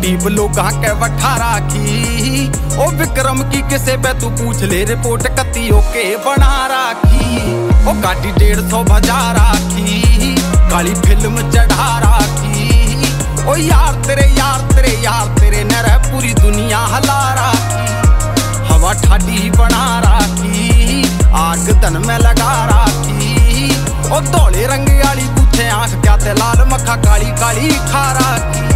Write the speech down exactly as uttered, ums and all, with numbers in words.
गरीब लोगां के वठा राखी। ओ विक्रम की किसे पे तू पूछ ले रिपोर्ट कत्तियों के बना राखी। ओ गाड़ी डेढ़ सौ भजा राखी, काली फिल्म चढ़ा राखी। ओ यार तेरे यार तेरे यार तेरे नरे पूरी दुनिया हला राखी। हवा ठाडी बना राखी, आग तन में लगा राखी। ओ धोले रंग वाली पूछे आंख क्या ते लाल मक्खा काली काली खा राखी।